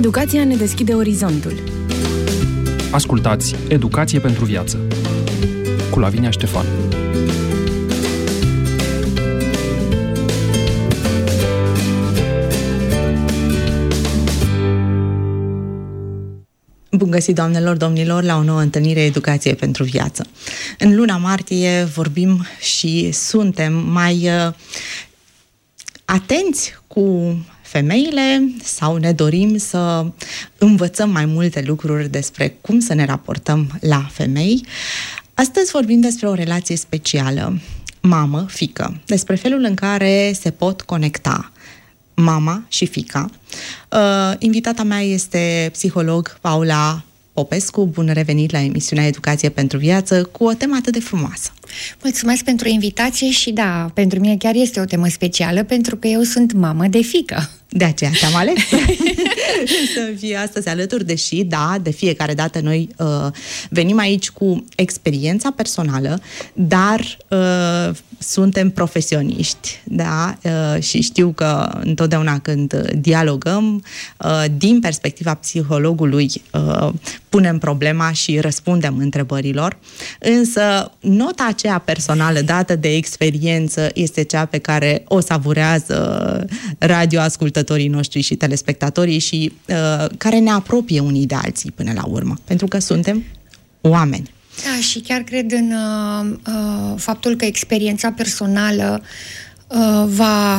Educația ne deschide orizontul. Ascultați Educație pentru viață cu Lavinia Ștefan. Bun găsit, doamnelor, domnilor, la o nouă întâlnire Educație pentru viață. În luna martie vorbim și suntem mai atenți cu femeile sau ne dorim să învățăm mai multe lucruri despre cum să ne raportăm la femei. Astăzi vorbim despre o relație specială, mamă-fică, despre felul în care se pot conecta mama și fiica. Invitata mea este psiholog Paula Popescu. Bun revenit la emisiunea Educație pentru viață cu o temă atât de frumoasă. Mulțumesc pentru invitație și da, pentru mine chiar este o temă specială pentru că eu sunt mamă de fiică. De aceea te-am ales să fie astăzi alături, deși, da, de fiecare dată noi venim aici cu experiența personală, dar suntem profesioniști, da, și știu că întotdeauna când dialogăm, din perspectiva psihologului, punem problema și răspundem întrebărilor, însă nota aceea personală dată de experiență este cea pe care o savurează radioascultătorii noștri și telespectatorii și care ne apropie unii de alții până la urmă, pentru că suntem oameni. Da, și chiar cred în faptul că experiența personală va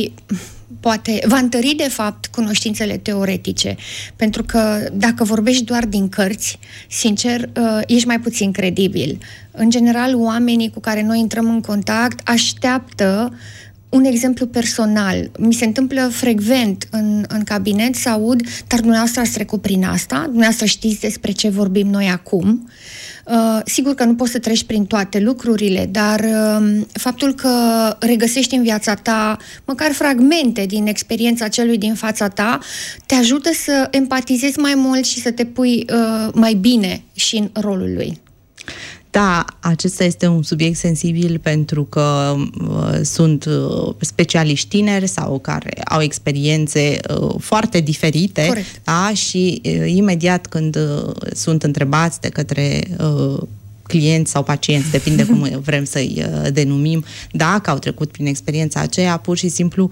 întări, de fapt, cunoștințele teoretice. Pentru că dacă vorbești doar din cărți, sincer, ești mai puțin credibil. În general, oamenii cu care noi intrăm în contact așteaptă un exemplu personal. Mi se întâmplă frecvent în cabinet să aud, dar dumneavoastră ați trecut prin asta, dumneavoastră știți despre ce vorbim noi acum. Sigur că nu poți să treci prin toate lucrurile, dar faptul că regăsești în viața ta măcar fragmente din experiența celui din fața ta te ajută să empatizezi mai mult și să te pui mai bine și în rolul lui. Da, acesta este un subiect sensibil pentru că sunt specialiști tineri sau care au experiențe foarte diferite. Corect. Da? Și imediat când sunt întrebați de către clienți sau pacienți, depinde cum vrem să-i denumim, dacă au trecut prin experiența aceea, pur și simplu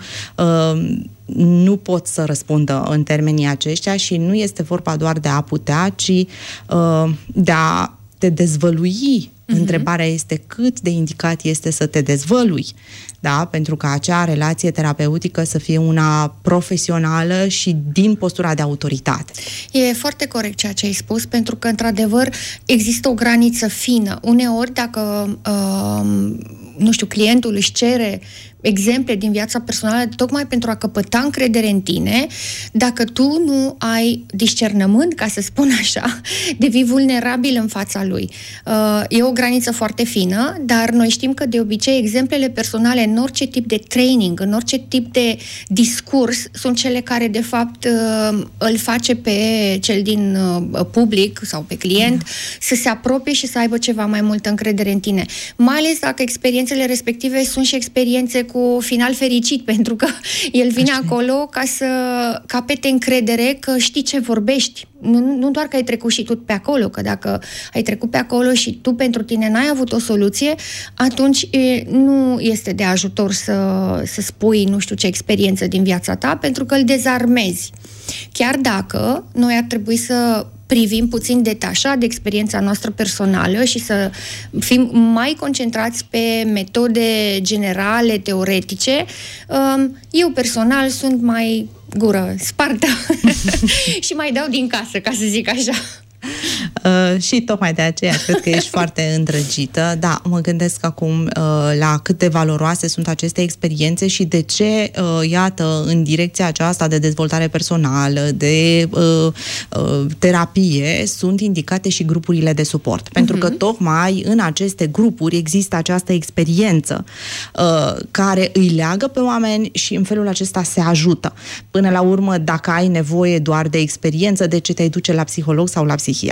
nu pot să răspundă în termenii aceștia și nu este vorba doar de a putea, ci de a te dezvălui. Întrebarea este cât de indicat este să te dezvălui, da? Pentru că acea relație terapeutică să fie una profesională și din postura de autoritate. E foarte corect ceea ce ai spus, pentru că, într-adevăr, există o graniță fină. Uneori, dacă, clientul își cere exemple din viața personală tocmai pentru a căpăta încredere în tine, dacă tu nu ai discernământ, ca să spun așa, devii vulnerabil în fața lui. E o graniță foarte fină, dar noi știm că de obicei exemplele personale în orice tip de training, în orice tip de discurs, sunt cele care de fapt îl face pe cel din public sau pe client să se apropie și să aibă ceva mai multă încredere în tine. Mai ales dacă experiențele respective sunt și experiențe cu final fericit, pentru că el vine acolo ca să capete încredere că știi ce vorbești. Nu doar că ai trecut și tu pe acolo, că dacă ai trecut pe acolo și tu pentru tine n-ai avut o soluție, atunci nu este de ajutor să spui nu știu ce experiență din viața ta, pentru că îl dezarmezi. Chiar dacă noi ar trebui să privim puțin detașat de experiența noastră personală și să fim mai concentrați pe metode generale, teoretice, eu personal sunt mai gură spartă și mai dau din casă, ca să zic așa. Și tocmai de aceea cred că ești foarte îndrăgită. Da, mă gândesc acum la cât de valoroase sunt aceste experiențe și de ce, iată, în direcția aceasta de dezvoltare personală, de terapie, sunt indicate și grupurile de suport. Pentru că tocmai în aceste grupuri există această experiență care îi leagă pe oameni și în felul acesta se ajută. Până la urmă, dacă ai nevoie doar de experiență, de ce te duce la psiholog sau la psihiatru?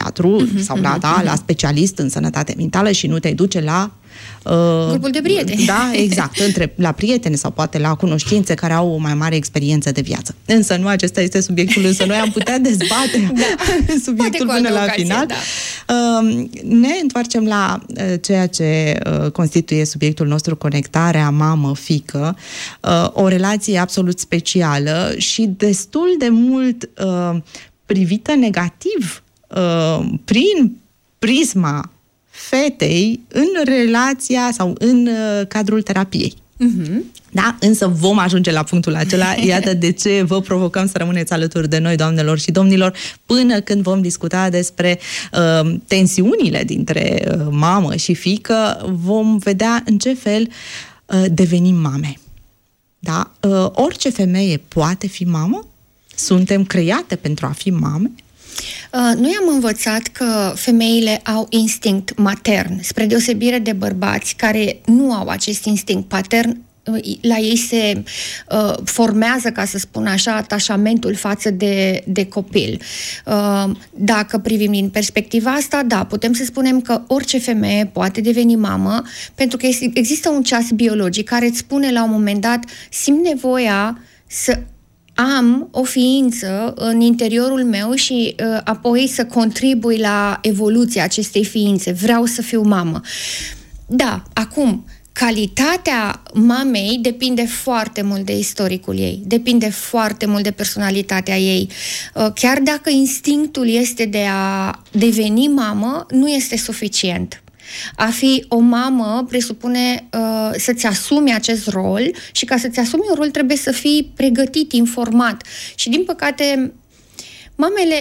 psiholog sau la specialist în sănătate mentală și nu te duce la grupul de prieteni. Da, exact, la prieteni sau poate la cunoștințe care au o mai mare experiență de viață. Însă nu acesta este subiectul, însă noi am putea dezbate subiectul până la final. Da. Ne întoarcem la ceea ce constituie subiectul nostru, conectarea mamă-fiică, o relație absolut specială și destul de mult privită negativ prin prisma fetei în relația sau în cadrul terapiei. Da? Însă vom ajunge la punctul acela. Iată de ce vă provocăm să rămâneți alături de noi, doamnelor și domnilor, până când vom discuta despre tensiunile dintre mamă și fiică, vom vedea în ce fel devenim mame. Da? Orice femeie poate fi mamă? Suntem create pentru a fi mame? Noi am învățat că femeile au instinct matern, spre deosebire de bărbați care nu au acest instinct patern. La ei se formează, ca să spun așa, atașamentul față de copil. Dacă privim din perspectiva asta, da, putem să spunem că orice femeie poate deveni mamă, pentru că există un ceas biologic care îți spune la un moment dat, simt nevoia să am o ființă în interiorul meu și apoi să contribui la evoluția acestei ființe. Vreau să fiu mamă. Da, acum, calitatea mamei depinde foarte mult de istoricul ei, depinde foarte mult de personalitatea ei. Chiar dacă instinctul este de a deveni mamă, nu este suficient. A fi o mamă presupune să-ți asumi acest rol și ca să-ți asumi un rol trebuie să fii pregătit, informat. Și din păcate mamele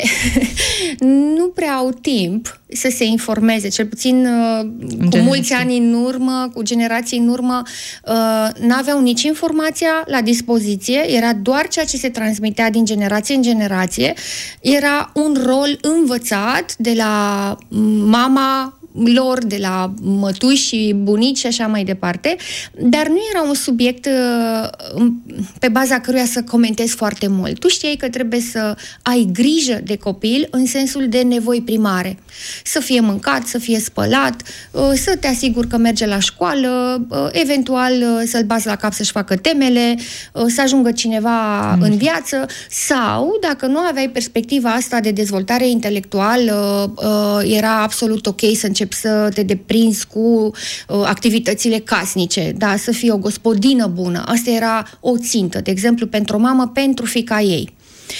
nu prea au timp să se informeze, cel puțin cu mulți ani în urmă, cu generații în urmă, n-aveau nici informația la dispoziție, era doar ceea ce se transmitea din generație în generație, era un rol învățat de la mama lor, de la mătuși și bunici și așa mai departe, dar nu era un subiect pe baza căruia să comentezi foarte mult. Tu știai că trebuie să ai grijă de copil în sensul de nevoi primare. Să fie mâncat, să fie spălat, să te asiguri că merge la școală, eventual să-l bați la cap să-și facă temele, să ajungă cineva în viață, sau, dacă nu aveai perspectiva asta de dezvoltare intelectuală, era absolut ok să începi să te deprinzi cu activitățile casnice, da, să fii o gospodină bună. Asta era o țintă, de exemplu, pentru o mamă, pentru fiica ei.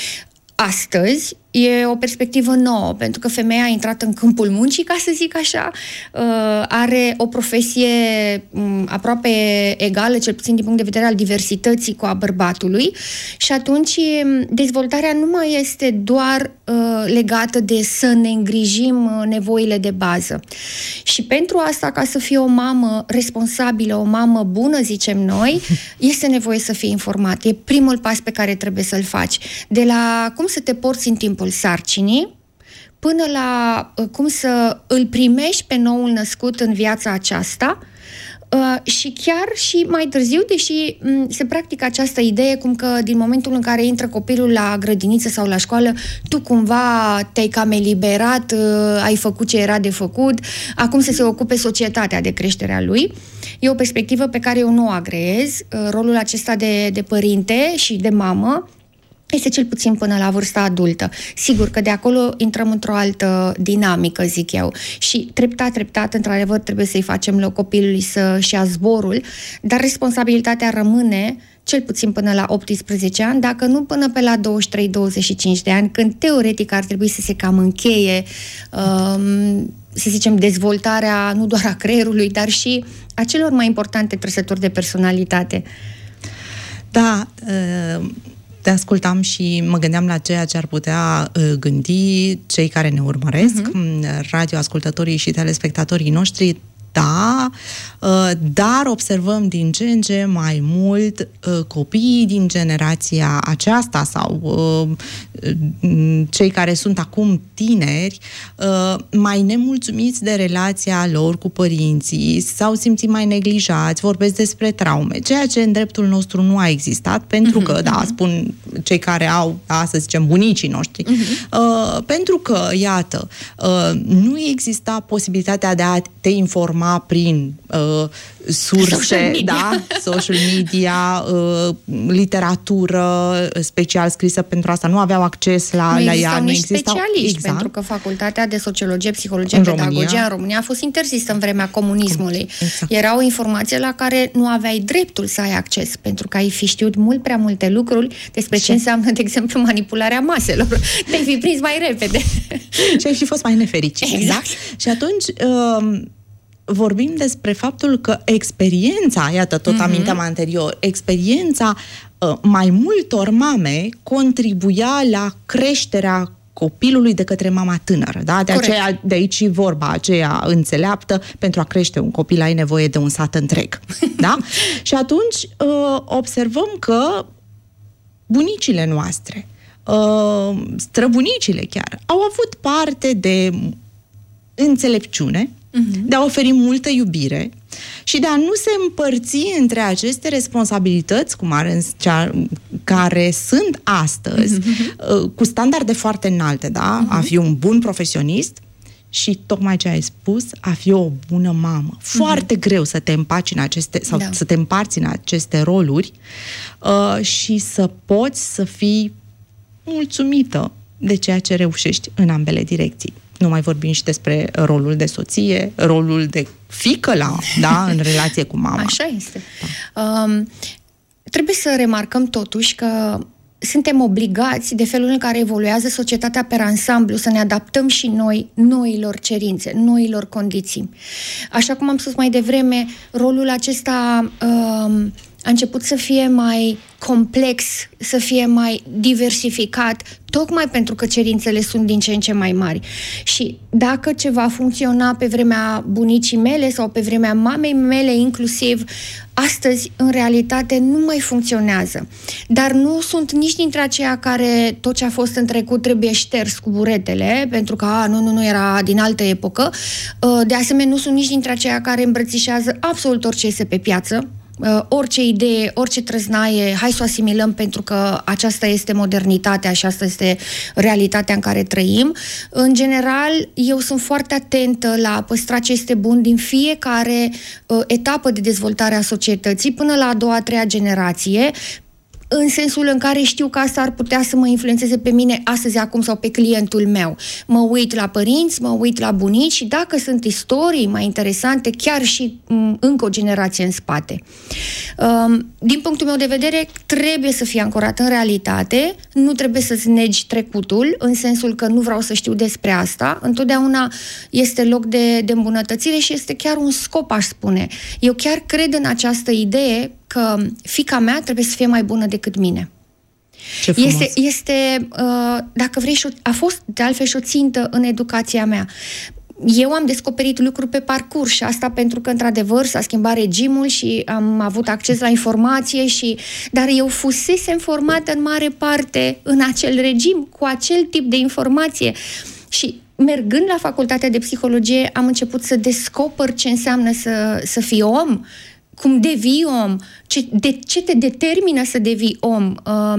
Astăzi e o perspectivă nouă, pentru că femeia a intrat în câmpul muncii, ca să zic așa, are o profesie aproape egală, cel puțin din punct de vedere al diversității, cu a bărbatului, și atunci dezvoltarea nu mai este doar legată de să ne îngrijim nevoile de bază. Și pentru asta, ca să fii o mamă responsabilă, o mamă bună, zicem noi, este nevoie să fii informat. E primul pas pe care trebuie să-l faci. De la cum să te porți în timpul sarcinii, până la cum să îl primești pe noul născut în viața aceasta, și chiar și mai târziu, deși se practică această idee cum că din momentul în care intră copilul la grădiniță sau la școală, tu cumva te-ai cam eliberat, ai făcut ce era de făcut, acum să se ocupe societatea de creșterea lui. E o perspectivă pe care eu nu o agreez. Rolul acesta de părinte și de mamă este cel puțin până la vârsta adultă. Sigur că de acolo intrăm într-o altă dinamică, zic eu. Și treptat, într-adevăr, trebuie să-i facem loc copilului să-și ia zborul, dar responsabilitatea rămâne cel puțin până la 18 ani, dacă nu până pe la 23-25 de ani, când teoretic ar trebui să se cam încheie, să zicem, dezvoltarea nu doar a creierului, dar și a celor mai importante trăsături de personalitate. Da, te ascultam și mă gândeam la ceea ce ar putea gândi cei care ne urmăresc, radioascultătorii și telespectatorii noștri, da, dar observăm din ce în ce mai mult copiii din generația aceasta sau cei care sunt acum tineri mai nemulțumiți de relația lor cu părinții, s-au simțit mai neglijați, vorbesc despre traume, ceea ce în dreptul nostru nu a existat, pentru că, da, spun cei care au, da, să zicem, bunicii noștri, pentru că, iată, nu exista posibilitatea de a te informa prin surse, social media, literatură special scrisă pentru asta, nu aveau acces la ea. Nu existau specialiști, exact. Pentru că facultatea de sociologie, psihologie, pedagogie în România a fost interzisă în vremea comunismului. Exact. Era o informație la care nu aveai dreptul să ai acces, pentru că ai fi știut mult prea multe lucruri despre ce înseamnă, de exemplu, manipularea maselor. Te-ai fi prins mai repede. Și ai fi fost mai nefericit. Exact. Da? Și atunci vorbim despre faptul că experiența, iată, tot aminteam anterior, experiența mai multor mame contribuia la creșterea copilului de către mama tânără. Da? De aici și vorba aceea înțeleaptă, pentru a crește un copil ai nevoie de un sat întreg. Da? Și atunci observăm că bunicile noastre, străbunicile chiar, au avut parte de înțelepciune, de a oferi multă iubire și de a nu se împărți între aceste responsabilități care sunt astăzi cu standarde foarte înalte, da? A fi un bun profesionist și tocmai ce ai spus, a fi o bună mamă. Foarte greu să te împaci în aceste, sau să te împarți în aceste roluri și să poți să fii mulțumită de ceea ce reușești în ambele direcții. Nu mai vorbim și despre rolul de soție, rolul de fiică în relație cu mama. Așa este. Trebuie să remarcăm totuși că suntem obligați de felul în care evoluează societatea pe ansamblu să ne adaptăm și noi noilor cerințe, noilor condiții. Așa cum am spus mai devreme, rolul acesta a început să fie mai complex, să fie mai diversificat, tocmai pentru că cerințele sunt din ce în ce mai mari. Și dacă ceva funcționa pe vremea bunicii mele sau pe vremea mamei mele inclusiv, astăzi, în realitate, nu mai funcționează. Dar nu sunt nici dintre aceia care tot ce a fost în trecut trebuie șters cu buretele, pentru că nu era din altă epocă. De asemenea, nu sunt nici dintre aceia care îmbrățișează absolut orice iese pe piață, orice idee, orice trăznaie, hai să o asimilăm pentru că aceasta este modernitatea și asta este realitatea în care trăim. În general, eu sunt foarte atentă la a păstra ce este bun din fiecare etapă de dezvoltare a societății până la a doua, a treia generație, în sensul în care știu că asta ar putea să mă influențeze pe mine astăzi, acum sau pe clientul meu. Mă uit la părinți, mă uit la bunici și dacă sunt istorii mai interesante, chiar și încă o generație în spate. Din punctul meu de vedere, trebuie să fie ancorat în realitate, nu trebuie să-ți negi trecutul, în sensul că nu vreau să știu despre asta. Întotdeauna este loc de îmbunătățire și este chiar un scop, aș spune. Eu chiar cred în această idee că fiica mea trebuie să fie mai bună decât mine. Ce frumos. Este dacă vrei, a fost de altfel și o țintă în educația mea. Eu am descoperit lucruri pe parcurs și asta pentru că, într-adevăr, s-a schimbat regimul și am avut acces la informație dar eu fusesem formată în mare parte în acel regim, cu acel tip de informație. Și mergând la facultatea de psihologie, am început să descoper ce înseamnă să fii om, cum devii om, ce te determină să devii om.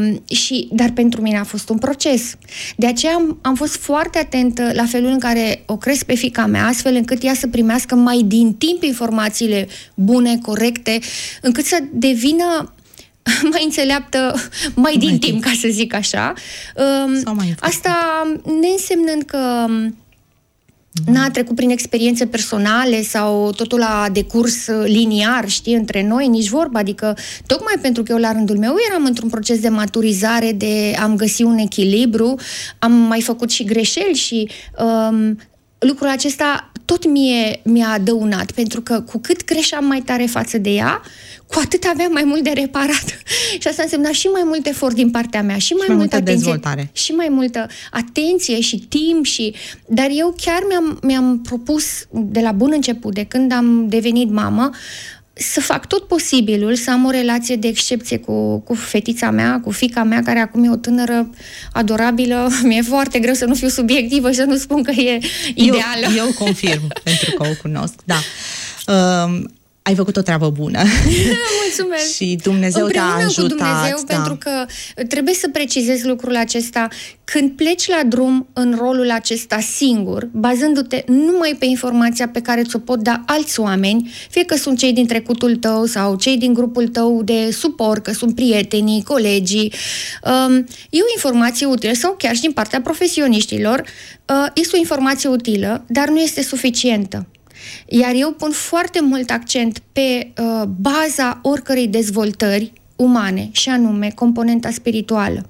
Dar pentru mine a fost un proces. De aceea am fost foarte atentă la felul în care o cresc pe fiica mea, astfel încât ea să primească mai din timp informațiile bune, corecte, încât să devină mai înțeleaptă mai din timp, ca să zic așa. Asta neînsemnând că n-a trecut prin experiențe personale sau totul a decurs liniar, între noi, nici vorba. Adică, tocmai pentru că eu, la rândul meu, eram într-un proces de maturizare, am găsit un echilibru, am mai făcut și greșeli și lucrul acesta tot mie mi-a dăunat, pentru că cu cât creșeam mai tare față de ea, cu atât aveam mai mult de reparat. Și asta însemna și mai mult efort din partea mea, și mai multă atenție, dezvoltare. Și mai multă atenție și timp. Dar eu chiar mi-am propus de la bun început, de când am devenit mamă, să fac tot posibilul să am o relație de excepție cu fetița mea, cu fiica mea, care acum e o tânără adorabilă. Mi-e foarte greu să nu fiu subiectivă și să nu spun că e ideală. Eu confirm, pentru că o cunosc, da. Ai făcut o treabă bună. Mulțumesc. Și Dumnezeu te-a ajutat. Cu Dumnezeu, da. Pentru că trebuie să precizez lucrul acesta. Când pleci la drum în rolul acesta singur, bazându-te numai pe informația pe care ți-o pot da alți oameni, fie că sunt cei din trecutul tău sau cei din grupul tău de suport, că sunt prietenii, colegii, e o informație utilă, sau chiar și din partea profesioniștilor, este o informație utilă, dar nu este suficientă. Iar eu pun foarte mult accent pe baza oricărei dezvoltări umane, și anume componenta spirituală.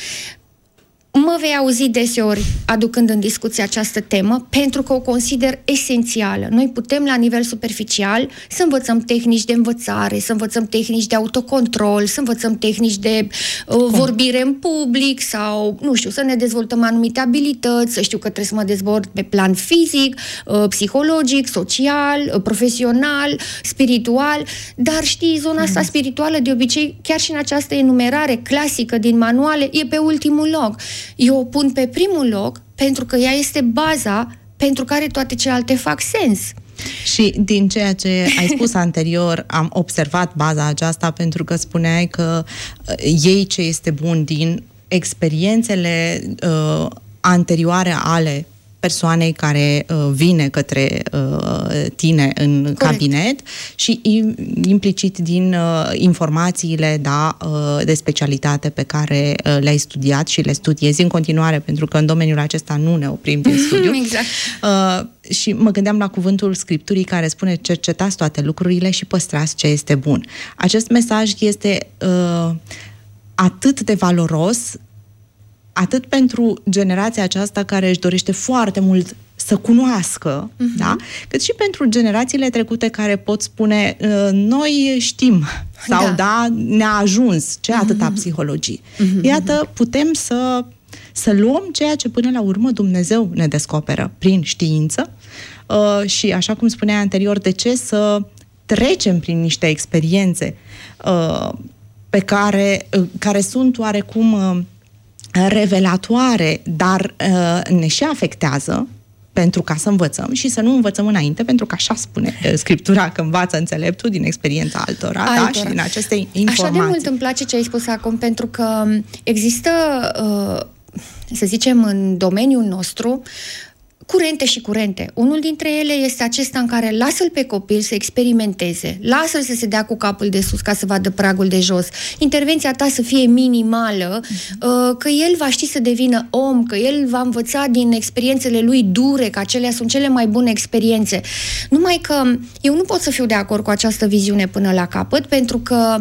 Mă vei auzi deseori aducând în discuție această temă, pentru că o consider esențială. Noi putem, la nivel superficial, să învățăm tehnici de învățare, să învățăm tehnici de autocontrol, să învățăm tehnici de vorbire în public sau, nu știu, să ne dezvoltăm anumite abilități, să știu că trebuie să mă dezvolt pe plan fizic, psihologic, social, profesional, spiritual, dar știi, zona asta spirituală, de obicei, chiar și în această enumerare clasică din manuale, e pe ultimul loc. Eu o pun pe primul loc pentru că ea este baza pentru care toate celelalte fac sens. Și din ceea ce ai spus anterior, am observat baza aceasta, pentru că spuneai că iei ce este bun din experiențele anterioare ale persoanei care vine către tine în Corect. Cabinet și implicit din informațiile de specialitate pe care le-ai studiat și le studiezi în continuare, pentru că în domeniul acesta nu ne oprim din studiu. Exact. Și mă gândeam la cuvântul Scripturii care spune: cercetați toate lucrurile și păstrați ce este bun. Acest mesaj este atât de valoros, atât pentru generația aceasta care își dorește foarte mult să cunoască, da? Cât și pentru generațiile trecute care pot spune noi știm sau da ne-a ajuns, ce atâta psihologie. Iată, putem să luăm ceea ce până la urmă Dumnezeu ne descoperă prin știință și, așa cum spuneai anterior, de ce să trecem prin niște experiențe pe care sunt oarecum revelatoare, dar ne și afectează, pentru ca să învățăm și să nu învățăm înainte, pentru că așa spune Scriptura, că învață înțeleptul din experiența altora. Da? Și din aceste informații. Așa de mult îmi place ce ai spus acum, pentru că există, să zicem, în domeniul nostru, curente și curente. Unul dintre ele este acesta în care lasă-l pe copil să experimenteze, lasă-l să se dea cu capul de sus ca să vadă pragul de jos, intervenția ta să fie minimală, că el va ști să devină om, că el va învăța din experiențele lui dure, că acelea sunt cele mai bune experiențe. Numai că eu nu pot să fiu de acord cu această viziune până la capăt, pentru că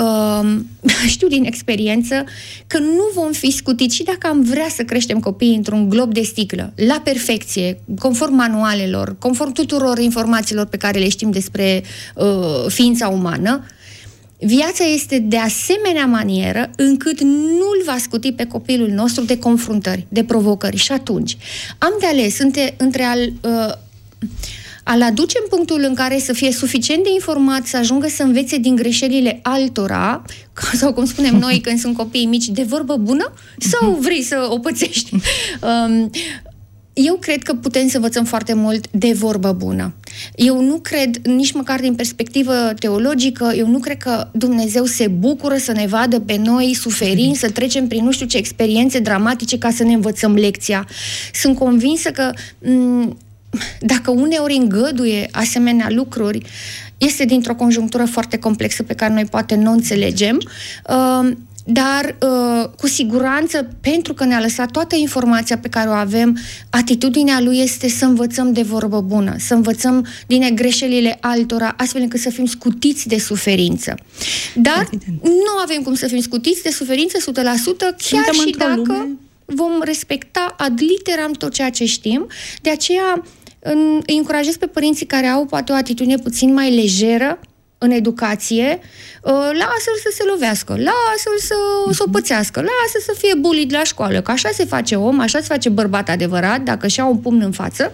știu din experiență că nu vom fi scutiți și dacă am vrea să creștem copiii într-un glob de sticlă, la perfecție, conform manualelor, conform tuturor informațiilor pe care le știm despre ființa umană, viața este de asemenea manieră încât nu-l va scuti pe copilul nostru de confruntări, de provocări. Și atunci am de ales între a-l aduce în punctul în care să fie suficient de informat, să ajungă să învețe din greșelile altora, sau cum spunem noi când sunt copii mici, de vorbă bună, sau vrei să o pățești? Eu cred că putem să învățăm foarte mult de vorbă bună. Eu nu cred, nici măcar din perspectivă teologică, eu nu cred că Dumnezeu se bucură să ne vadă pe noi suferind, să trecem prin nu știu ce experiențe dramatice ca să ne învățăm lecția. Sunt convinsă că dacă uneori îngăduie asemenea lucruri, este dintr-o conjunctură foarte complexă pe care noi poate nu o înțelegem, dar cu siguranță, pentru că ne-a lăsat toată informația pe care o avem, atitudinea lui este să învățăm de vorbă bună, să învățăm din greșelile altora, astfel încât să fim scutiți de suferință. Dar nu avem cum să fim scutiți de suferință 100%, chiar și dacă vom respecta ad literam tot ceea ce știm. De aceea îi încurajez pe părinții care au poate o atitudine puțin mai lejeră în educație, lasă-l să se lovească, lasă-l să o pățească, lasă să fie bullied la școală, că așa se face om, așa se face bărbat adevărat, dacă și-a un pumn în față.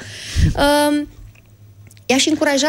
I-aș încuraja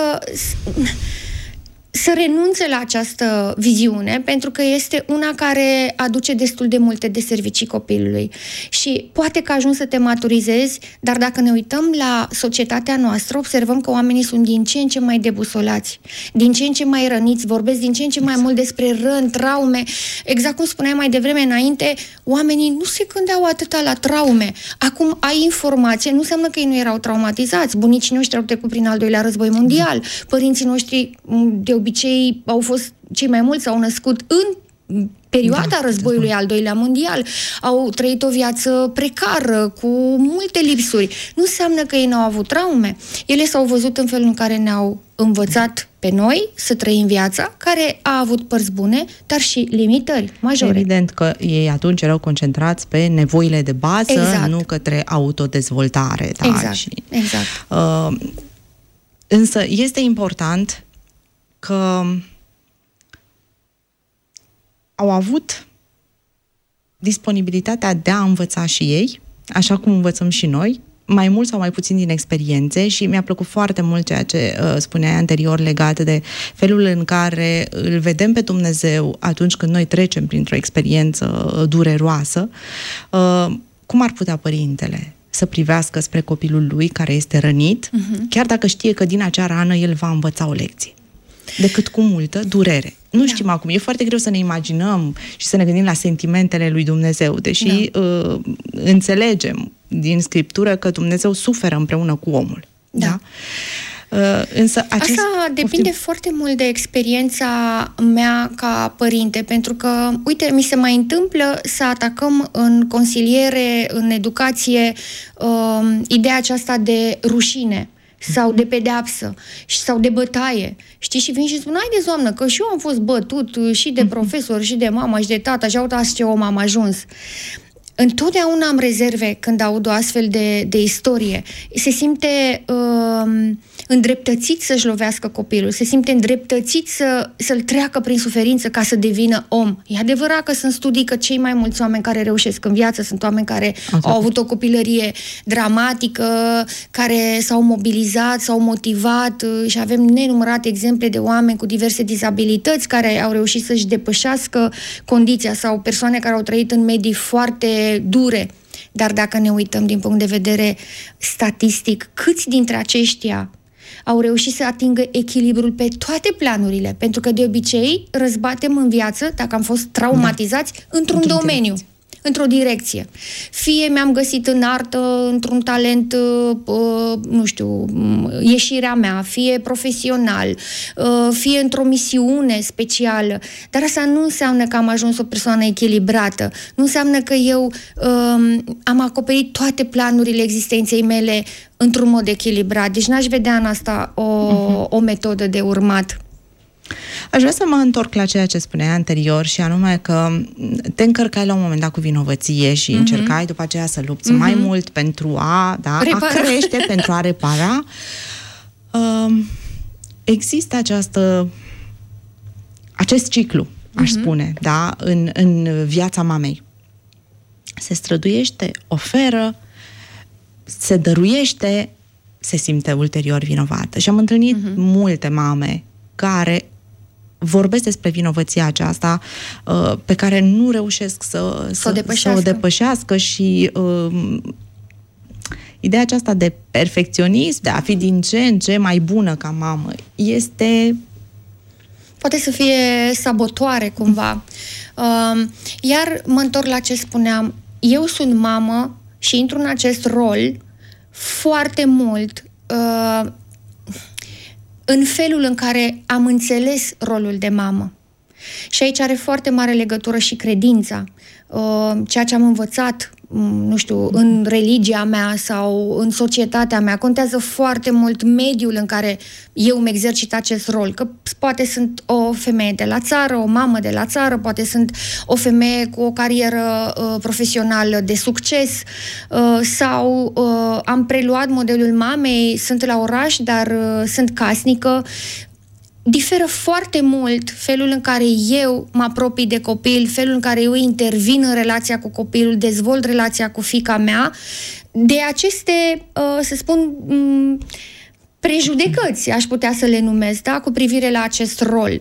să renunțe la această viziune, pentru că este una care aduce destul de multe deservicii copilului. Și poate că ajungi să te maturizezi, dar dacă ne uităm la societatea noastră, observăm că oamenii sunt din ce în ce mai debusolați, din ce în ce mai răniți, vorbesc din ce în ce mai mult despre răni, traume. Exact cum spuneai mai devreme înainte, oamenii nu se gândeau atâta la traume. Acum ai informație, nu înseamnă că ei nu erau traumatizați. Bunicii noștri au trecut prin al doilea război mondial, părinții noștri de obicei au fost, cei mai mulți s-au născut în perioada războiului al doilea mondial, au trăit o viață precară, cu multe lipsuri. Nu înseamnă că ei n-au avut traume. Ele s-au văzut în felul în care ne-au învățat pe noi să trăim viața, care a avut părți bune, dar și limitări majore. Evident că ei atunci erau concentrați pe nevoile de bază, exact, nu către autodezvoltare. Da? Exact, exact. Însă este important că au avut disponibilitatea de a învăța și ei, așa cum învățăm și noi, mai mult sau mai puțin din experiențe, și mi-a plăcut foarte mult ceea ce spuneai anterior legat de felul în care îl vedem pe Dumnezeu atunci când noi trecem printr-o experiență dureroasă. Cum ar putea părintele să privească spre copilul lui care este rănit, chiar dacă știe că din acea rană el va învăța o lecție, decât cu multă durere. Nu știm acum, e foarte greu să ne imaginăm și să ne gândim la sentimentele lui Dumnezeu, deși înțelegem din Scriptură că Dumnezeu suferă împreună cu omul. Da? Însă asta depinde foarte mult de experiența mea ca părinte, pentru că, uite, mi se mai întâmplă să atacăm în consiliere, în educație, ideea aceasta de rușine sau de pedeapsă sau de bătaie. Știi? Și vin și spun, haideți, doamnă, că și eu am fost bătut și de profesor, și de mama, și de tata, și uitați ce om am ajuns. Întotdeauna am rezerve când aud o astfel de istorie. Se simte îndreptățit să-și lovească copilul, se simte îndreptățit să-l treacă prin suferință ca să devină om. E adevărat că sunt studii că cei mai mulți oameni care reușesc în viață sunt oameni care au avut o copilărie dramatică, care s-au mobilizat, s-au motivat, și avem nenumărate exemple de oameni cu diverse dizabilități care au reușit să-și depășească condiția, sau persoane care au trăit în medii foarte dure. Dar dacă ne uităm din punct de vedere statistic, câți dintre aceștia au reușit să atingă echilibrul pe toate planurile? Pentru că de obicei răzbatem în viață, dacă am fost traumatizați, într-un domeniu, într-o direcție. Fie mi-am găsit în artă, într-un talent, nu știu, ieșirea mea, fie profesional, fie într-o misiune specială. Dar asta nu înseamnă că am ajuns o persoană echilibrată. Nu înseamnă că eu am acoperit toate planurile existenței mele într-un mod echilibrat. Deci n-aș vedea în asta o metodă de urmat. Aș vrea să mă întorc la ceea ce spuneai anterior, și anume că te încărcai la un moment dat cu vinovăție și încercai după aceea să lupți mai mult pentru a crește, pentru a repara. Există acest ciclu, aș spune, da, în viața mamei. Se străduiește, oferă, se dăruiește, se simte ulterior vinovată. Și am întâlnit multe mame care vorbesc despre vinovăția aceasta, pe care nu reușesc să o depășească, și ideea aceasta de perfecționism, de a fi din ce în ce mai bună ca mamă, poate să fie sabotoare cumva. Iar mă întorc la ce spuneam. Eu sunt mamă și intru în acest rol foarte mult în felul în care am înțeles rolul de mamă. Și aici are foarte mare legătură și credința. Ceea ce am învățat, nu știu, în religia mea sau în societatea mea, contează foarte mult mediul în care eu îmi exercit acest rol. Că poate sunt o femeie de la țară, o mamă de la țară, poate sunt o femeie cu o carieră profesională de succes sau am preluat modelul mamei, sunt la oraș, dar sunt casnică. Diferă foarte mult felul în care eu mă apropii de copil, felul în care eu intervin în relația cu copilul, dezvolt relația cu fiica mea, de aceste, să spun, prejudecăți, aș putea să le numesc, da, cu privire la acest rol.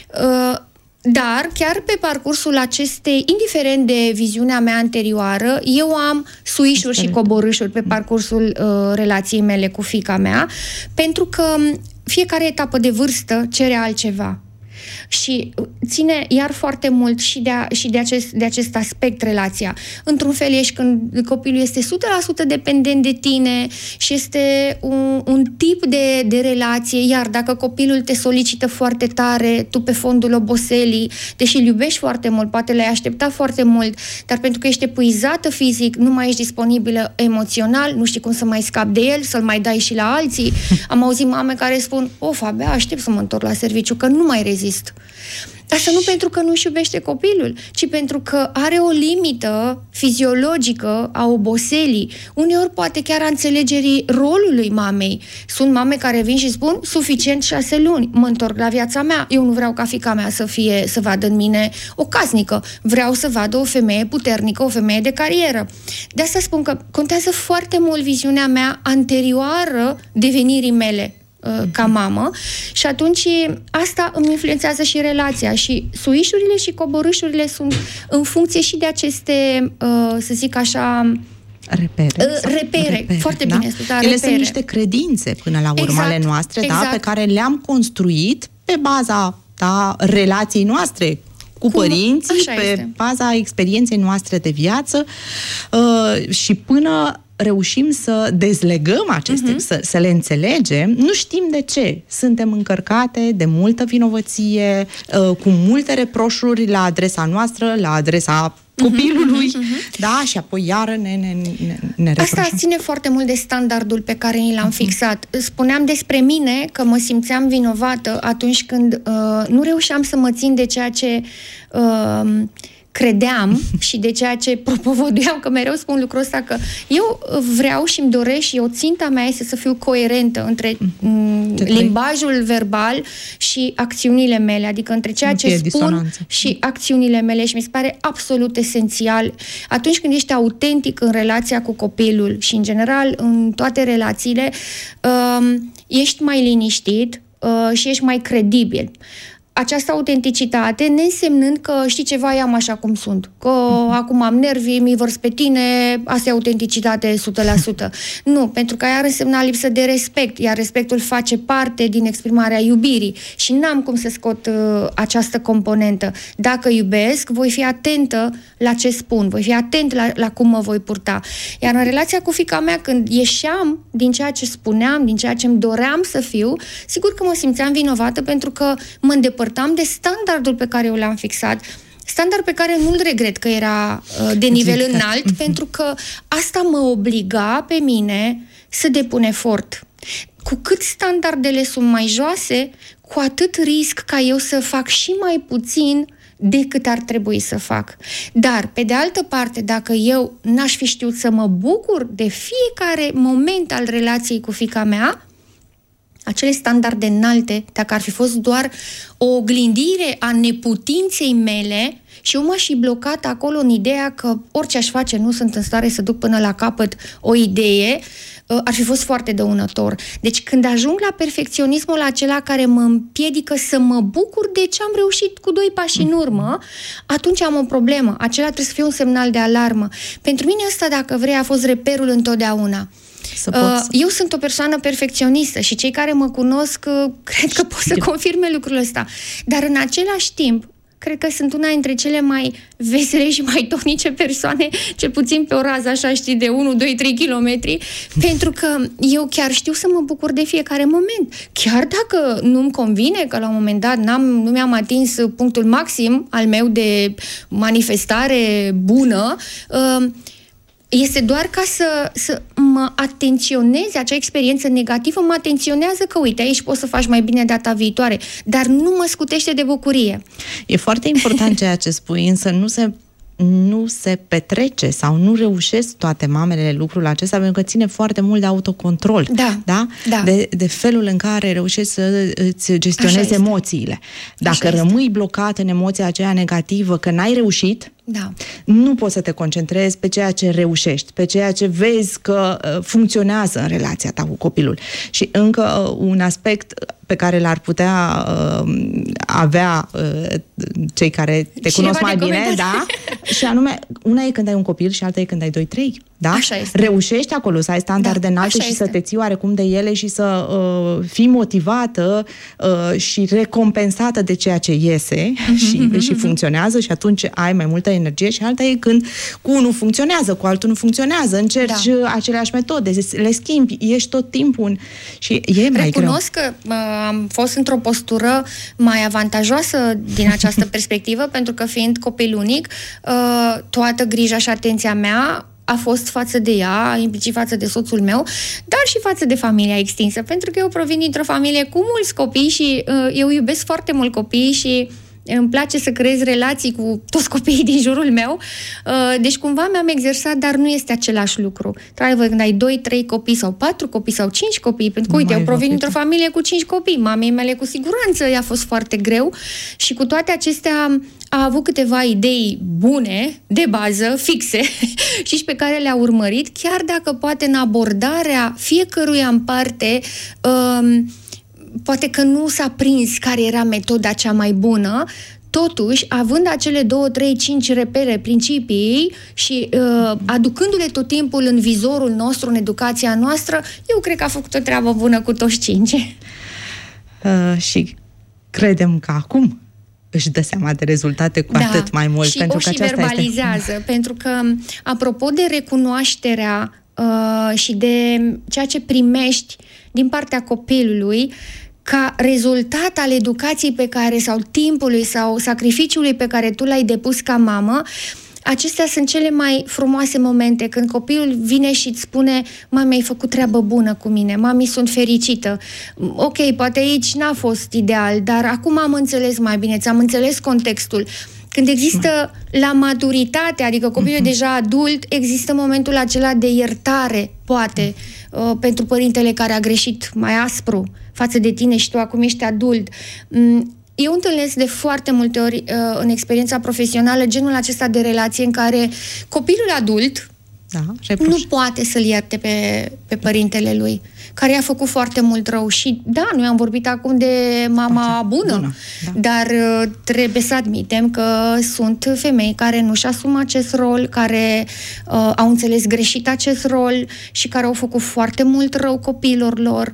Dar, chiar pe parcursul acestei, indiferent de viziunea mea anterioară, eu am suișuri și coborâșuri pe parcursul relației mele cu fiica mea, pentru că fiecare etapă de vârstă cere altceva. Și ține iar foarte mult și de acest aspect relația. Într-un fel ești când copilul este 100% dependent de tine și este un tip de relație, iar dacă copilul te solicită foarte tare, tu pe fondul oboselii, deși îl iubești foarte mult, poate l-ai așteptat foarte mult, dar pentru că ești epuizată fizic, nu mai ești disponibilă emoțional, nu știi cum să mai scapi de el, să-l mai dai și la alții. Am auzit mame care spun: of, abia aștept să mă întorc la serviciu, că nu mai rezist. Asta nu pentru că nu-și iubește copilul, ci pentru că are o limită fiziologică a oboselii, uneori poate chiar a înțelegerii rolului mamei. Sunt mame care vin și spun: suficient 6 luni, mă întorc la viața mea, eu nu vreau ca fiica mea să vadă în mine o casnică, vreau să vadă o femeie puternică, o femeie de carieră. De asta spun că contează foarte mult viziunea mea anterioară devenirii mele ca mamă și atunci asta îmi influențează și relația și suișurile și coborâșurile sunt în funcție și de aceste, să zic așa, repere. Foarte bine spus, da, ele sunt niște credințe până la urmă ale noastre, da, pe care le-am construit pe baza, da, relației noastre cu părinții, pe baza experienței noastre de viață și până reușim să dezlegăm aceste, să le înțelegem, nu știm de ce. Suntem încărcate de multă vinovăție, cu multe reproșuri la adresa noastră, la adresa copilului, da, și apoi iară ne reproșăm. Asta ține foarte mult de standardul pe care ni l-am fixat. Spuneam despre mine că mă simțeam vinovată atunci când nu reușeam să mă țin de ceea ce credeam și de ceea ce propovăduiam, că mereu spun lucrul ăsta, că eu vreau și îmi doresc și ținta mea este să fiu coerentă între limbajul verbal și acțiunile mele, adică între ceea ce spun și acțiunile mele, și mi se pare absolut esențial. Atunci când ești autentic în relația cu copilul și în general în toate relațiile, ești mai liniștit și ești mai credibil. Această autenticitate neînsemnând că, știi ceva, i-am așa cum sunt, că acum am nervii, mi vărs pe tine, asta e autenticitate 100%. Nu, pentru că ar însemna lipsă de respect, iar respectul face parte din exprimarea iubirii și n-am cum să scot această componentă. Dacă iubesc, voi fi atentă la ce spun, voi fi atent la cum mă voi purta. Iar în relația cu fiica mea, când ieșeam din ceea ce spuneam, din ceea ce îmi doream să fiu, sigur că mă simțeam vinovată pentru că mă îndepărtam de standardul pe care eu l-am fixat, standard pe care nu-l regret că era de nivel înalt, pentru că asta mă obliga pe mine să depun efort. Cu cât standardele sunt mai joase, cu atât risc ca eu să fac și mai puțin decât ar trebui să fac. Dar, pe de altă parte, dacă eu n-aș fi știut să mă bucur de fiecare moment al relației cu fiica mea, acele standarde înalte, dacă ar fi fost doar o oglindire a neputinței mele și eu m-aș fi blocat acolo în ideea că orice aș face nu sunt în stare să duc până la capăt o idee, ar fi fost foarte dăunător. Deci când ajung la perfecționismul acela care mă împiedică să mă bucur de ce am reușit cu 2 pași în urmă, atunci am o problemă. Acela trebuie să fie un semnal de alarmă. Pentru mine ăsta, dacă vrei, a fost reperul întotdeauna. Eu sunt o persoană perfecționistă și cei care mă cunosc cred că pot să confirme lucrul ăsta. Dar în același timp, cred că sunt una dintre cele mai vesele și mai tonice persoane, cel puțin pe o rază, așa, știi, de 1, 2, 3 kilometri, pentru că eu chiar știu să mă bucur de fiecare moment. Chiar dacă nu-mi convine că la un moment dat nu mi-am atins punctul maxim al meu de manifestare bună, este doar ca să mă atenționeze acea experiență negativă, mă atenționează că, uite, aici poți să faci mai bine data viitoare, dar nu mă scutește de bucurie. E foarte important ceea ce spui, însă nu se petrece sau nu reușesc toate mamele lucrul acesta, pentru că ține foarte mult de autocontrol. Da. De felul în care reușești să îți gestionezi emoțiile. Dacă rămâi blocat în emoția aceea negativă, că n-ai reușit, nu poți să te concentrezi pe ceea ce reușești, pe ceea ce vezi că funcționează în relația ta cu copilul. Și încă un aspect pe care l-ar putea avea cei care te cunosc mai bine, și anume, una e când ai un copil și alta e când ai 2-3, da? Așa este. Reușești acolo să ai standarde înalte și să te ții oarecum de ele și să fii motivată și recompensată de ceea ce iese și funcționează, și atunci ai mai multă energie, și alta e când cu unul funcționează, cu altul nu funcționează, încerci aceleași metode, le schimbi, ești tot timpul și e mai greu. Recunosc că am fost într-o postură mai avantajoasă din această perspectivă, pentru că fiind copil unic, toată grija și atenția mea a fost față de ea, implicit față de soțul meu, dar și față de familia extinsă, pentru că eu provin dintr-o familie cu mulți copii și eu iubesc foarte mult copiii și îmi place să creez relații cu toți copiii din jurul meu. Deci cumva mi-am exersat, dar nu este același lucru. Trebuie când ai 2, 3 copii sau 4 copii sau 5 copii, pentru că, uite, eu provin dintr-o familie cu 5 copii. Mamei mele cu siguranță i-a fost foarte greu și cu toate acestea a avut câteva idei bune, de bază, fixe și pe care le-a urmărit, chiar dacă poate în abordarea fiecăruia în parte poate că nu s-a prins care era metoda cea mai bună. Totuși, având acele 2, 3, 5 repere, principii și aducându-le tot timpul în vizorul nostru, în educația noastră, eu cred că a făcut o treabă bună cu toți 5. Și credem că acum își dă seama de rezultate cu atât mai mult. Și pentru că verbalizează, pentru că, apropo de recunoașterea și de ceea ce primești din partea copilului ca rezultat al educației pe care, sau timpului sau sacrificiului pe care tu l-ai depus ca mamă, acestea sunt cele mai frumoase momente, când copilul vine și îți spune: mami, mi-ai făcut treabă bună cu mine, mami, sunt fericită. Ok, poate aici n-a fost ideal, dar acum am înțeles mai bine, ți-am înțeles contextul. Când există la maturitate, adică copilul e deja adult, există momentul acela de iertare, poate, pentru părintele care a greșit mai aspru față de tine și tu acum ești adult. Eu întâlnesc de foarte multe ori în experiența profesională genul acesta de relație în care copilul adult nu poate să-l ierte pe părintele lui, care i-a făcut foarte mult rău. Și da, noi am vorbit acum de mama bună. Dar trebuie să admitem că sunt femei care nu-și asumă acest rol, care au înțeles greșit acest rol și care au făcut foarte mult rău copiilor lor.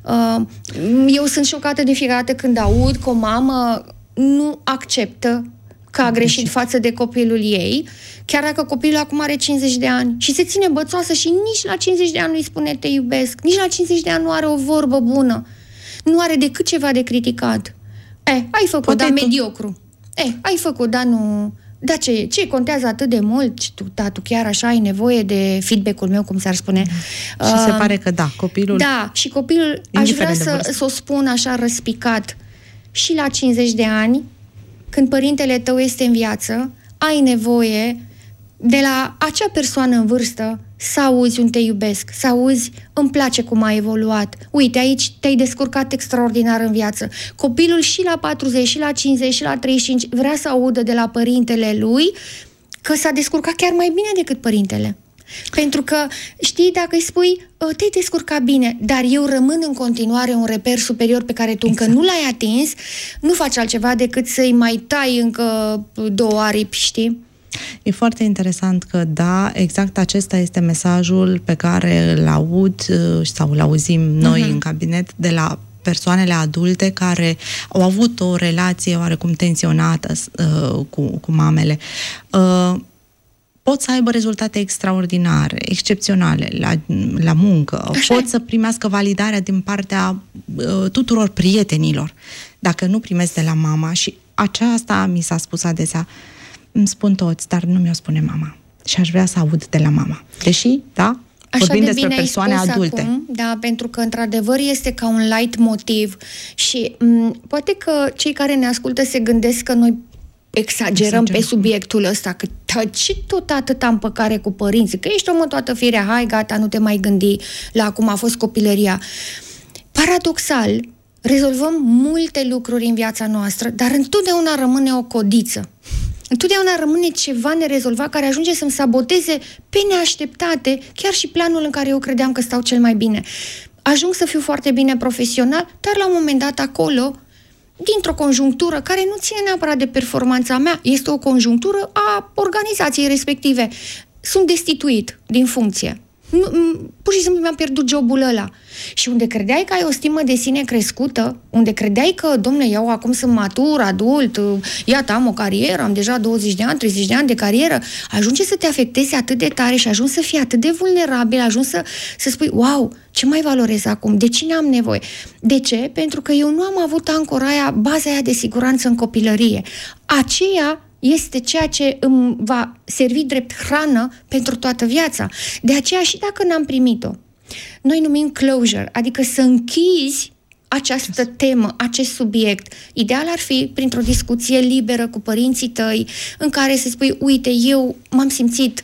Eu sunt șocată de fiecare dată când aud că o mamă nu acceptă că a greșit față de copilul ei, chiar dacă copilul acum are 50 de ani și se ține bățoasă și nici la 50 de ani nu-i spune te iubesc, nici la 50 de ani nu are o vorbă bună, nu are decât ceva de criticat. Ai făcut, dar mediocru. Ai făcut, dar nu... Dar ce contează atât de mult? Tu chiar așa ai nevoie de feedback-ul meu, cum s-ar spune. Și se pare că copilul... Da, și copilul, aș vrea să o spun așa răspicat, și la 50 de ani, când părintele tău este în viață, ai nevoie de la acea persoană în vârstă să auzi un te iubesc, să auzi îmi place cum ai evoluat. Uite, aici te-ai descurcat extraordinar în viață. Copilul și la 40, și la 50, și la 35 vrea să audă de la părintele lui că s-a descurcat chiar mai bine decât părintele. Pentru că, știi, dacă îi spui te-ai descurcat bine, dar eu rămân în continuare un reper superior pe care tu încă nu l-ai atins, nu faci altceva decât să-i mai tai încă 2 aripi, știi? E foarte interesant că, exact acesta este mesajul pe care îl aud sau îl auzim noi în cabinet de la persoanele adulte care au avut o relație oarecum tensionată cu mamele, pot să aibă rezultate extraordinare, excepționale la muncă, pot să primească validarea din partea tuturor prietenilor. Dacă nu primesc de la mama, și aceasta mi s-a spus adesea, îmi spun toți, dar nu mi-o spune mama. Și aș vrea să aud de la mama. Deși, da, vorbim despre persoane adulte. Acum, da, pentru că, într-adevăr, este ca un light motiv și poate că cei care ne ascultă se gândesc că noi exagerăm pe subiectul ăsta, că ce tot atâta împăcare cu părinții, că ești om în toată firea, hai, gata, nu te mai gândi la cum a fost copilăria. Paradoxal, rezolvăm multe lucruri în viața noastră, dar întotdeauna rămâne o codiță. Întotdeauna rămâne ceva nerezolvat care ajunge să-mi saboteze pe neașteptate chiar și planul în care eu credeam că stau cel mai bine. Ajung să fiu foarte bine profesional, dar la un moment dat acolo, dintr-o conjunctură care nu ține neapărat de performanța mea, este o conjunctură a organizației respective. Sunt destituit din funcție. Pur și simplu mi-am pierdut jobul ăla. Și unde credeai că ai o stimă de sine crescută, unde credeai că, dom'le, eu acum sunt matur, adult, iată, am o carieră, am deja 20 de ani, 30 de ani de carieră, ajunge să te afecteze atât de tare și ajungi să fii atât de vulnerabil, ajungi să spui, wow, ce mai valorez acum? De cine am nevoie? De ce? Pentru că eu nu am avut ancora aia, baza aia de siguranță în copilărie. Aceea este ceea ce îmi va servi drept hrană pentru toată viața. De aceea, și dacă n-am primit-o, noi numim closure, adică să închizi această temă, acest subiect. Ideal ar fi printr-o discuție liberă cu părinții tăi, în care să spui, uite, eu m-am simțit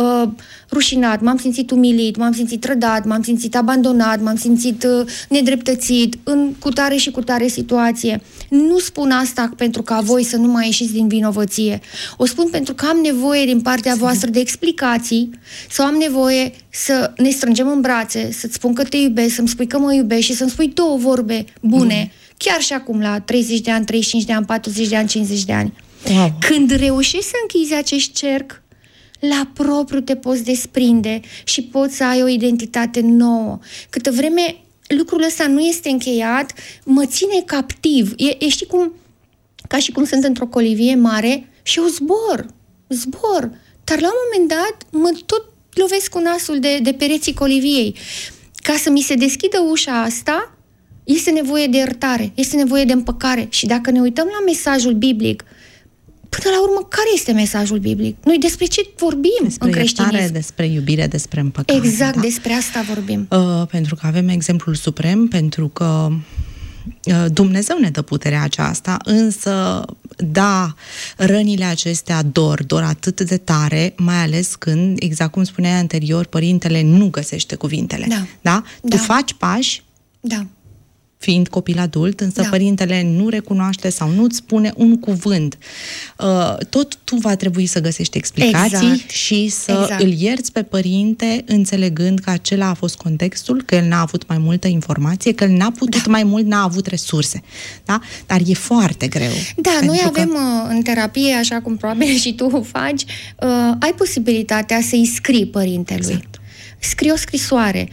rușinat, m-am simțit umilit, m-am simțit trădat, m-am simțit abandonat, m-am simțit nedreptățit în cutare și cutare situație. Nu spun asta pentru ca voi să nu mai ieșiți din vinovăție. O spun pentru că am nevoie din partea voastră de explicații sau am nevoie să ne strângem în brațe, să-ți spun că te iubesc, să-mi spui că mă iubești și să-mi spui două vorbe bune, chiar și acum la 30 de ani, 35 de ani, 40 de ani, 50 de ani. Wow. Când reușești să închizi acest cerc, la propriu te poți desprinde și poți să ai o identitate nouă. Câtă vreme lucrul ăsta nu este încheiat, mă ține captiv. Știi cum, ca și cum sunt într-o colivie mare și eu zbor. Dar la un moment dat mă tot lovesc cu nasul de pereții coliviei. Ca să mi se deschidă ușa asta, este nevoie de iertare, este nevoie de împăcare. Și dacă ne uităm la mesajul biblic, până la urmă, care este mesajul biblic? Noi despre ce vorbim în creștinism? Iertare, despre iubire, despre împăcare. Exact, da? Despre asta vorbim. Pentru că avem exemplul suprem, pentru că Dumnezeu ne dă puterea aceasta, însă, da, rănile acestea dor atât de tare, mai ales când, exact cum spuneai anterior, părintele nu găsește cuvintele. Da? Tu faci pași, fiind copil adult, însă părintele nu recunoaște sau nu-ți spune un cuvânt. Tot tu va trebui să găsești explicații și să îl ierți pe părinte, înțelegând că acela a fost contextul, că el n-a avut mai multă informație, că el n-a putut mai mult, n-a avut resurse. Da? Dar e foarte greu. Da, noi avem în terapie, așa cum probabil și tu o faci, ai posibilitatea să-i scrii părintelui. Exact. Scrii o scrisoare,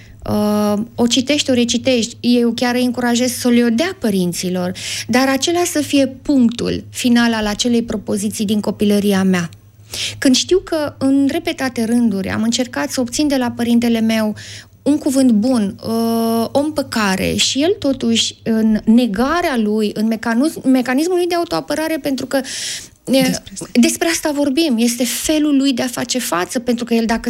o citești, o recitești, eu chiar îi încurajez să le dea părinților, dar acela să fie punctul final al acelei propoziții din copilăria mea. Când știu că în repetate rânduri am încercat să obțin de la părintele meu un cuvânt bun, o împăcare și el totuși în negarea lui, în mecanismul lui de autoapărare, pentru că despre asta vorbim, este felul lui de a face față, pentru că el dacă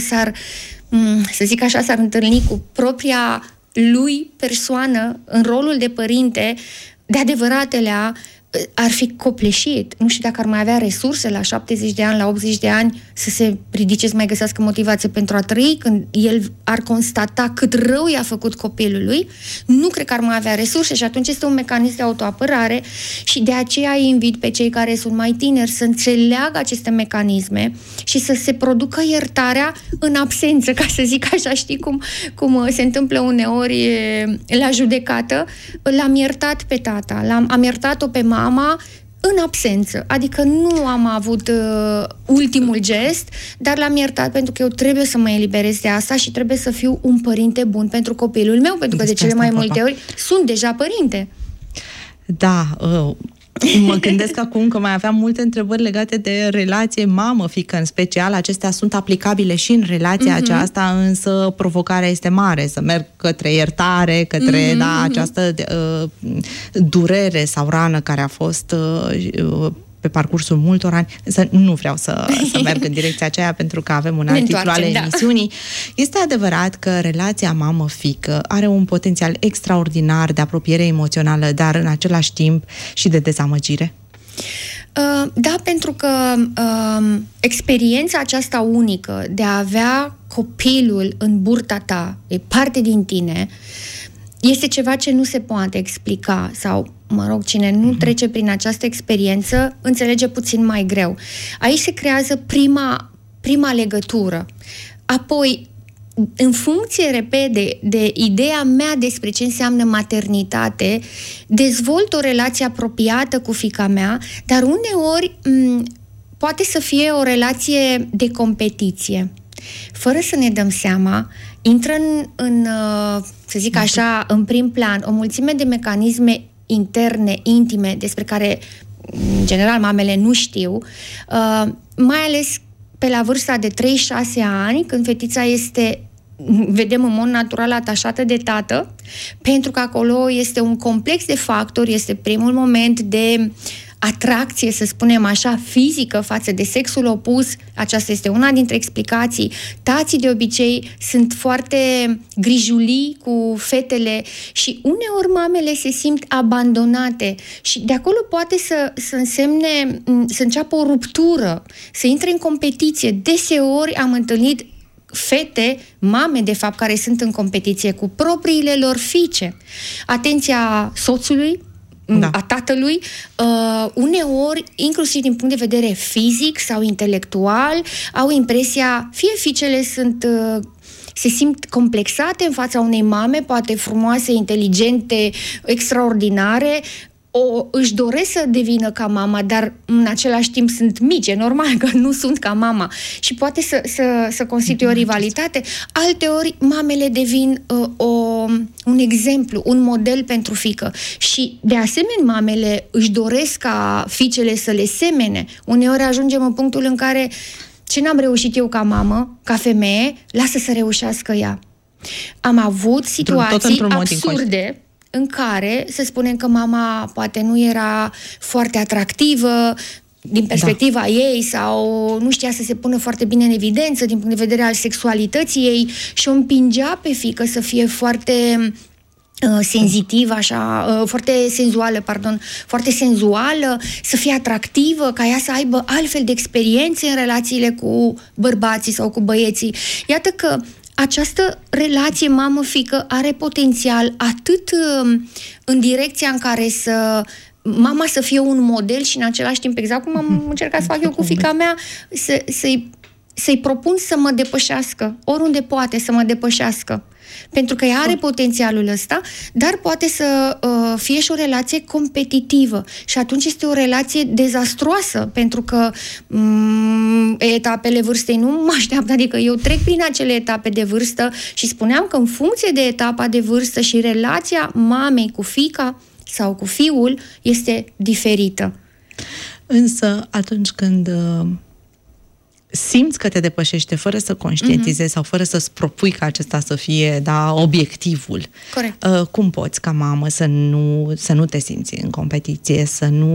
să zic așa, s-ar întâlni cu propria lui persoană în rolul de părinte, de adevăratelea, ar fi copleșit. Nu știu dacă ar mai avea resurse la 70 de ani, la 80 de ani să se ridice, să mai găsească motivație pentru a trăi, când el ar constata cât rău i-a făcut copilului. Nu cred că ar mai avea resurse și atunci este un mecanism de autoapărare și de aceea îi invit pe cei care sunt mai tineri să înțeleagă aceste mecanisme și să se producă iertarea în absență, ca să zic așa, știi cum se întâmplă uneori la judecată. L-am iertat pe tata, am iertat-o pe mama în absență, adică nu am avut ultimul gest, dar l-am iertat pentru că eu trebuie să mă eliberez de asta și trebuie să fiu un părinte bun pentru copilul meu, pentru că de cele mai multe ori sunt deja părinte. Da, mă gândesc acum că mai aveam multe întrebări legate de relație mamă-fică în special. Acestea sunt aplicabile și în relația aceasta, însă provocarea este mare, să merg către iertare, către această durere sau rană care a fost pe parcursul multor ani, însă nu vreau să merg în direcția aceea pentru că avem un alt titlu al emisiunii. Este adevărat că relația mamă-fică are un potențial extraordinar de apropiere emoțională, dar în același timp și de dezamăgire? Da, pentru că experiența aceasta unică de a avea copilul în burta ta, e parte din tine, este ceva ce nu se poate explica sau, mă rog, cine nu trece prin această experiență înțelege puțin mai greu. Aici se creează prima legătură. Apoi, în funcție, repede, de ideea mea despre ce înseamnă maternitate, dezvolt o relație apropiată cu fiica mea, dar uneori poate să fie o relație de competiție. Fără să ne dăm seama, intră în să zic așa, în prim plan, o mulțime de mecanisme interne, intime, despre care, în general, mamele nu știu, mai ales pe la vârsta de 3-6 ani, când fetița vedem în mod natural atașată de tată, pentru că acolo este un complex de factori, este primul moment de atracție, să spunem așa, fizică față de sexul opus. Aceasta este una dintre explicații. Tații de obicei sunt foarte grijulii cu fetele și uneori mamele se simt abandonate și de acolo poate să însemne, să înceapă o ruptură, să intre în competiție. Deseori am întâlnit fete, mame de fapt, care sunt în competiție cu propriile lor fiice. Atenția soțului, a tatălui, uneori, inclusiv din punct de vedere fizic sau intelectual, au impresia, fie fiicele se simt complexate în fața unei mame, poate frumoase, inteligente, extraordinare, își doresc să devină ca mama, dar în același timp sunt mici, e normal că nu sunt ca mama și poate să constituie o rivalitate. Alteori, mamele devin un exemplu, un model pentru fiică și, de asemenea, mamele își doresc ca fiicele să le semene. Uneori ajungem în punctul în care ce n-am reușit eu ca mamă, ca femeie, lasă să reușească ea. Am avut situații absurde în care să spunem că mama poate nu era foarte atractivă din perspectiva ei sau nu știa să se pună foarte bine în evidență din punct de vedere al sexualității ei și o împingea pe fiică să fie foarte senzitivă, așa, foarte senzuală, să fie atractivă, ca ea să aibă altfel de experiențe în relațiile cu bărbații sau cu băieții. Iată că această relație mamă-fică are potențial atât în direcția în care mama să fie un model și în același timp, exact cum am încercat să fac eu cu fiica mea, să-i propun să mă depășească, oriunde poate să mă depășească. Pentru că ea are potențialul ăsta, dar poate să fie și o relație competitivă. Și atunci este o relație dezastroasă, pentru că etapele vârstei nu mă așteaptă, adică eu trec prin acele etape de vârstă și spuneam că în funcție de etapa de vârstă și relația mamei cu fiica sau cu fiul este diferită. Însă atunci când simți că te depășește fără să conștientizezi sau fără să-ți propui ca acesta să fie obiectivul. Corect. Cum poți ca mamă să nu te simți în competiție,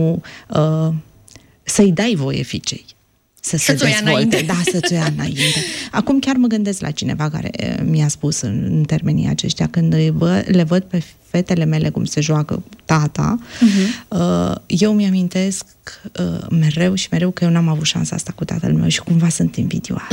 să-i dai voie fiicei să se dezvolte. Da, să-ți o ia înainte. Acum chiar mă gândesc la cineva care mi-a spus în termenii aceștia, când le văd pe fetele mele cum se joacă tata, eu mi-amintesc mereu și mereu că eu n-am avut șansa asta cu tatăl meu și cumva sunt invidioasă.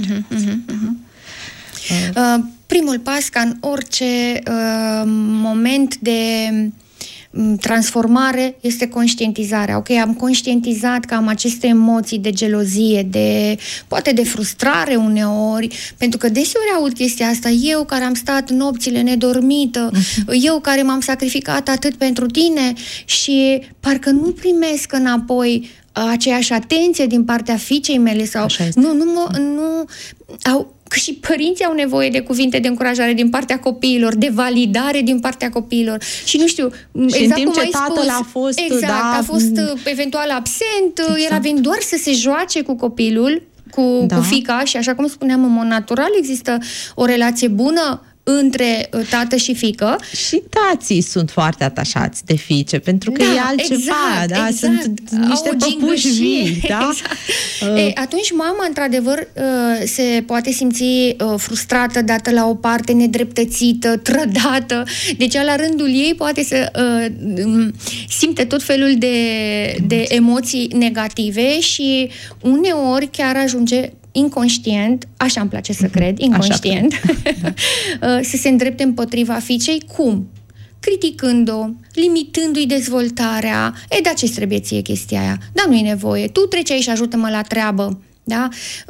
Primul pas, ca în orice moment de transformare, este conștientizarea. Ok, am conștientizat că am aceste emoții de gelozie, poate de frustrare uneori, pentru că deseori aud chestia asta, eu care am stat nopțile nedormită, eu care m-am sacrificat atât pentru tine și parcă nu primesc înapoi aceeași atenție din partea fiicei mele sau că și părinții au nevoie de cuvinte de încurajare din partea copiilor, de validare din partea copiilor. Și nu știu, și exact în timp cum ce tatăl a fost, a fost eventual absent, el a venit doar să se joace cu copilul, cu fiica, și așa cum spuneam, în mod natural există o relație bună între tată și fiică. Și tații sunt foarte atașați de fiice, pentru că e altceva, sunt niște păpuși vii, da? Exact. Atunci mama, într-adevăr, se poate simți frustrată, dată la o parte, nedreptățită, trădată. Deci, la rândul ei, poate să simte tot felul de emoții negative și uneori chiar ajunge inconștient, așa îmi place să cred, inconștient, să se îndrepte împotriva fiicei. Cum? Criticând-o, limitându-i dezvoltarea. Dar ce-ți trebuie ție chestia aia? Dar nu-i nevoie. Tu treci aici și ajută-mă la treabă. Da?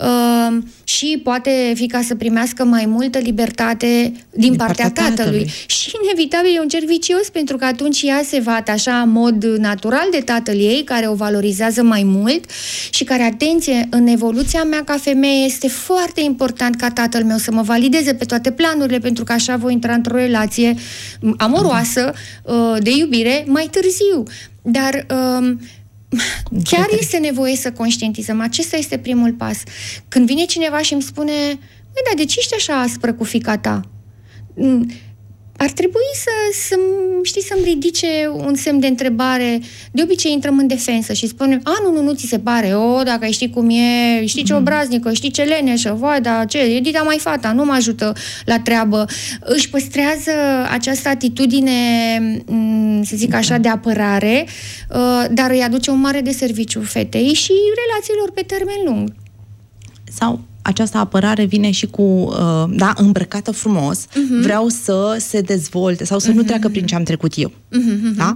Și poate fiica să primească mai multă libertate din partea tatălui. Și inevitabil e un cerc vicios, pentru că atunci ea se va atașa în mod natural de tatăl ei, care o valorizează mai mult și care, atenție, în evoluția mea ca femeie este foarte important ca tatăl meu să mă valideze pe toate planurile, pentru că așa voi intra într-o relație amoroasă, de iubire, mai târziu. Dar chiar este nevoie să conștientizăm. Acesta este primul pas. Când vine cineva și îmi spune: băi, dar de ce ești așa aspră cu fiica ta? Ar trebui să-mi ridice un semn de întrebare. De obicei intrăm în defensă și spunem: nu ți se pare? Dacă știi cum e, știi ce obraznică, știi ce leneșă, vai, dar ce, Edita mai fata, nu mă ajută la treabă. Își păstrează această atitudine, să zic așa, de apărare, dar îi aduce un mare deserviciu fetei și relațiilor pe termen lung. Sau această apărare vine și cu, îmbrăcată frumos, vreau să se dezvolte sau să nu treacă prin ce am trecut eu. Da?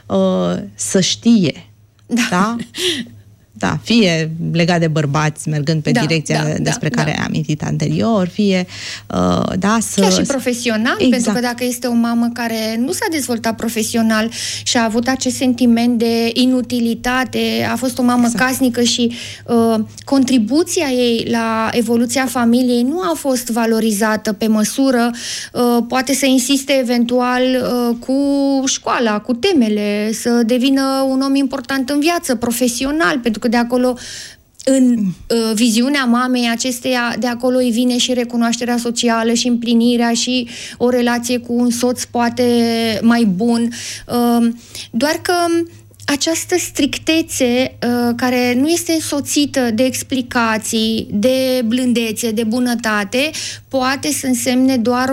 Să știe. Da? Da, fie legat de bărbați, mergând pe direcția despre care am amintit anterior, fie chiar și profesional, pentru că dacă este o mamă care nu s-a dezvoltat profesional și a avut acest sentiment de inutilitate, a fost o mamă casnică și contribuția ei la evoluția familiei nu a fost valorizată pe măsură, poate să insiste eventual cu școala, cu temele, să devină un om important în viață, profesional, pentru că de acolo, în viziunea mamei acesteia, de acolo îi vine și recunoașterea socială și împlinirea și o relație cu un soț poate mai bun. Doar că această strictețe care nu este însoțită de explicații, de blândețe, de bunătate, poate să însemne doar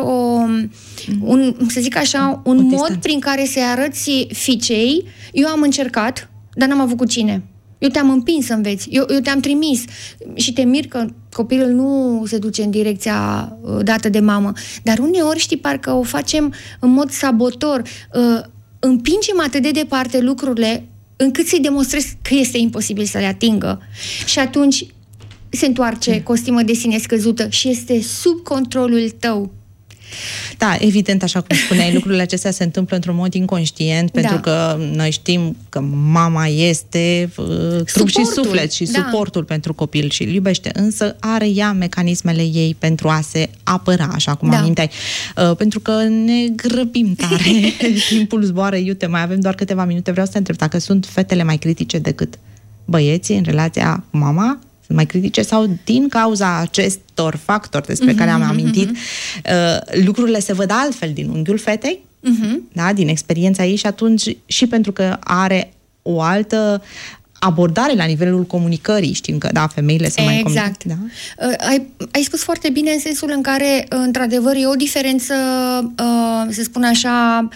să zic așa, un mod prin care să-i arăți fiicei: eu am încercat, dar n-am avut cu cine. Eu te-am împins să înveți, eu te-am trimis și te mir că copilul nu se duce în direcția dată de mamă. Dar uneori, știi, parcă o facem în mod sabotor. Împingem atât de departe lucrurile încât să-i demonstrez că este imposibil să le atingă. Și atunci se întoarce cu o stimă de sine scăzută și este sub controlul tău. Da, evident, așa cum spuneai, lucrurile acestea se întâmplă într-un mod inconștient, pentru că noi știm că mama este trup și suflet și suportul pentru copil și îl iubește, însă are ea mecanismele ei pentru a se apăra, așa cum aminteai. Pentru că ne grăbim tare, timpul zboară, iute, mai avem doar câteva minute. Vreau să te întreb dacă sunt fetele mai critice decât băieții în relația cu mama? Sunt mai critice sau din cauza acestor factori despre care am amintit, lucrurile se văd altfel din unghiul fetei, da, din experiența ei, și atunci și pentru că are o altă abordare la nivelul comunicării, știm că, femeile sunt mai comunică. Da? Ai spus foarte bine, în sensul în care, într-adevăr, e o diferență, să spun așa,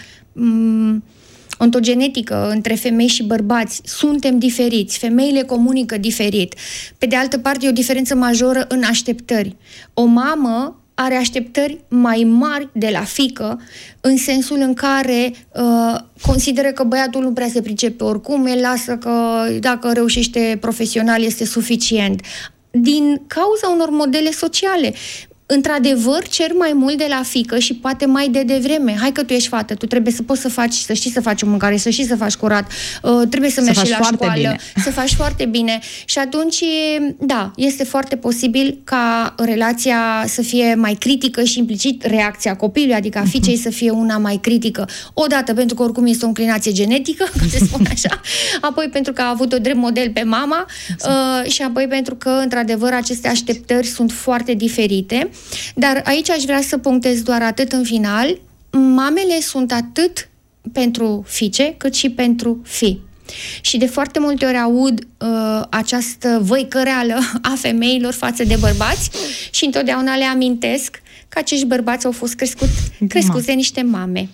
ontogenetică între femei și bărbați. Suntem diferiți, femeile comunică diferit. Pe de altă parte, e o diferență majoră în așteptări. O mamă are așteptări mai mari de la fiică, în sensul în care consideră că băiatul nu prea se pricepe oricum, el lasă că dacă reușește profesional este suficient. Din cauza unor modele sociale. într-adevăr, cer mai mult de la fiică și poate mai devreme. Hai că tu ești fată, tu trebuie să poți să știi să faci o mâncare, să știi să faci curat, trebuie să mergi și la școală, să faci foarte bine. Și atunci, da, este foarte posibil ca relația să fie mai critică și implicit reacția copilului, adică a fiicei să fie una mai critică. Odată pentru că oricum este o înclinație genetică, ca se spune așa, apoi pentru că a avut-o drept model pe mama, și apoi pentru că, într-adevăr, aceste așteptări sunt foarte diferite. Dar aici aș vrea să punctez doar atât în final: mamele sunt atât pentru fiice cât și pentru fii. Și de foarte multe ori aud această văicăreală a femeilor față de bărbați și întotdeauna le amintesc că acești bărbați au fost crescuți de niște mame.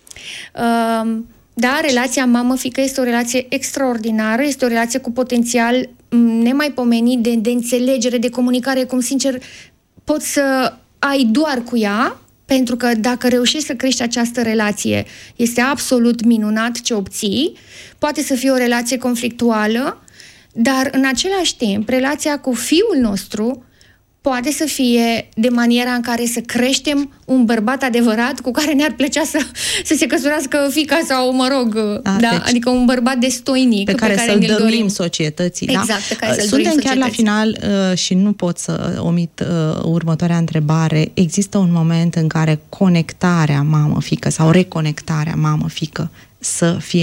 Da, relația mamă-fiică este o relație extraordinară, este o relație cu potențial nemaipomenit de înțelegere, de comunicare, cum sincer poți să ai doar cu ea, pentru că dacă reușești să crești această relație, este absolut minunat ce obții. Poate să fie o relație conflictuală, dar în același timp, relația cu fiul nostru poate să fie de maniera în care să creștem un bărbat adevărat cu care ne-ar plăcea să se căsătorească fiica sau, mă rog, deci, adică un bărbat destoinic pe care să-l dăruim societății. Exact, pe care să-l Suntem dorim chiar la final și nu pot să omit următoarea întrebare. Există un moment în care conectarea mamă-fiică sau reconectarea mamă-fiică să fie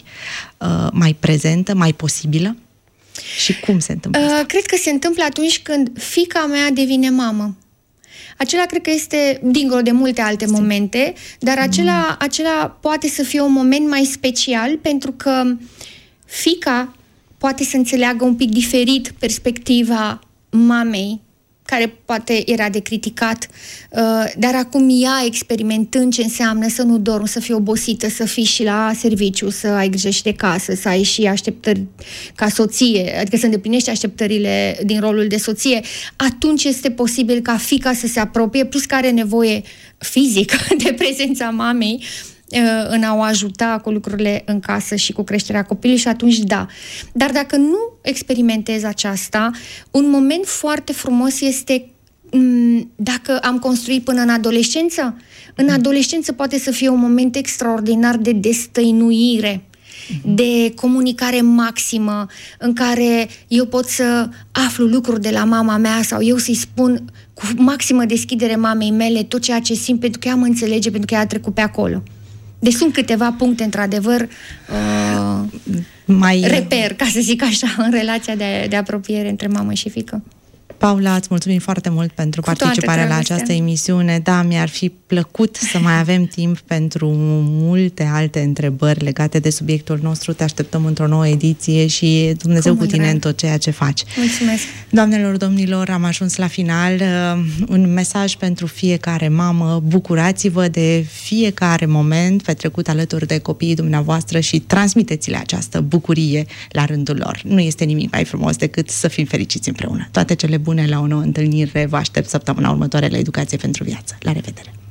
mai prezentă, mai posibilă? Și cum se întâmplă asta? Cred că se întâmplă atunci când fiica mea devine mamă. Acela cred că este dincolo de multe alte momente, dar acela poate să fie un moment mai special, pentru că fiica poate să înțeleagă un pic diferit perspectiva mamei, care poate era de criticat, dar acum ea experimentând ce înseamnă să nu dormi, să fii obosită, să fii și la serviciu, să ai grijă și de casă, să ai și așteptări ca soție, adică să îndeplinești așteptările din rolul de soție, atunci este posibil ca fiica să se apropie, plus că are nevoie fizică de prezența mamei în a o ajuta cu lucrurile în casă și cu creșterea copilului, și atunci da. Dar dacă nu experimentez aceasta, un moment foarte frumos este dacă am construit până în adolescență. În adolescență poate să fie un moment extraordinar de destăinuire, de comunicare maximă, în care eu pot să aflu lucruri de la mama mea sau eu să-i spun cu maximă deschidere mamei mele tot ceea ce simt, pentru că ea mă înțelege, pentru că ea a trecut pe acolo. Deci sunt câteva puncte, într-adevăr, reper, ca să zic așa, în relația de apropiere între mamă și fiică. Paula, îți mulțumim foarte mult pentru participarea la această emisiune. Da, mi-ar fi plăcut să mai avem timp pentru multe alte întrebări legate de subiectul nostru. Te așteptăm într-o nouă ediție și Dumnezeu cu tine în tot ceea ce faci. Mulțumesc! Doamnelor, domnilor, am ajuns la final. Un mesaj pentru fiecare mamă: bucurați-vă de fiecare moment petrecut alături de copiii dumneavoastră și transmiteți-le această bucurie la rândul lor. Nu este nimic mai frumos decât să fim fericiți împreună. Toate cele bune la o nouă întâlnire. Vă aștept săptămâna următoare la Educație pentru Viață. La revedere!